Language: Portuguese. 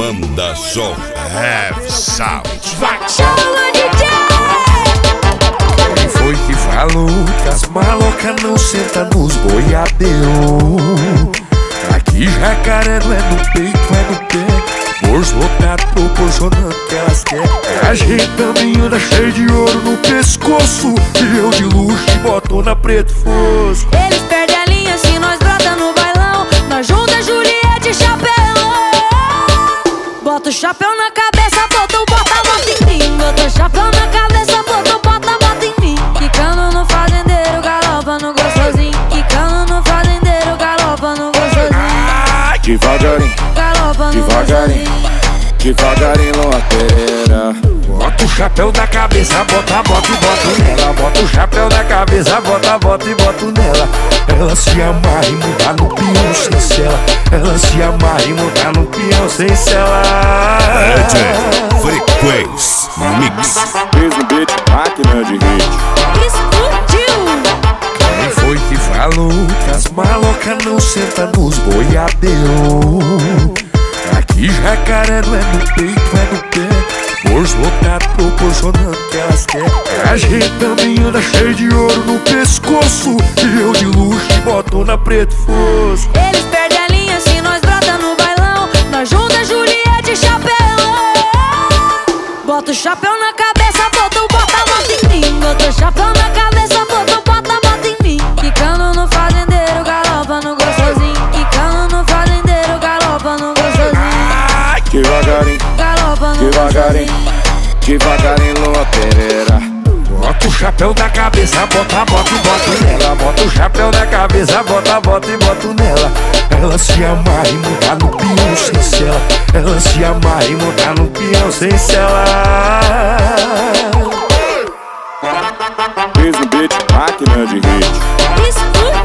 Banda Som Have Sound. Chama DJ! Quem foi que falou que as malocas não sentam nos boiadeiro? Aqui jacaré não é no peito, é no pé. Bolso lotado proporcionando o que elas querem. Ajeitando e anda cheio de ouro no pescoço. E eu de luxo e botona preto fosco. Eles perdem a linha se nós brota no bailão. Nós junta Juliette e chapéu. Bota o chapéu na cabeça, bota a bota em mim. Bota o chapéu na cabeça, bota a bota em mim. Quicando no fazendeiro, galopa no gostosinho. Quicando no fazendeiro, galopa no gostosinho. Devagarinho, Galopa no devagarinho, gostosinho. devagarinho, loteira. Bota o chapéu na cabeça, bota a bota e boto nela. Bota o chapéu na cabeça, bota a bota e boto nela. Ela se amarra e muda no peão sem cela. Ela se amarra e muda no peão sem cela. DJ Frequência Mix. Fiz no beat, máquina de hit. Explodiu! Quem foi que falou que as malocas não sentam nos boiadeiro? Aqui jacaré não é no peito, é no pé. Bolso lotado proporcionando o que elas querem. Ajeitando e anda cheio de ouro no pescoço. E eu de luxo e botona preto fosco. Eles perdem a linha se nós brota no bailão. Nós junta Juliette e chapéu. Bota o chapéu na cabeça, bota a bota em mim. Bota o chapéu na cabeça, bota a bota em mim. Quicando no fazendeiro, galopa no gostosinho. Quicando no fazendeiro, galopa no gostosinho. Devagarinho, Galopa no devagarinho, gostosinho. devagarinho, loteira. Bota o chapéu na cabeça, bota a bota e boto nela. Bota o chapéu na cabeça, bota a bota e boto nela. Ela se amarra e muda no peão sem cela. Ela se amarra e muda no peão sem cela. Fiz no beat, máquina de hit. Explodiu!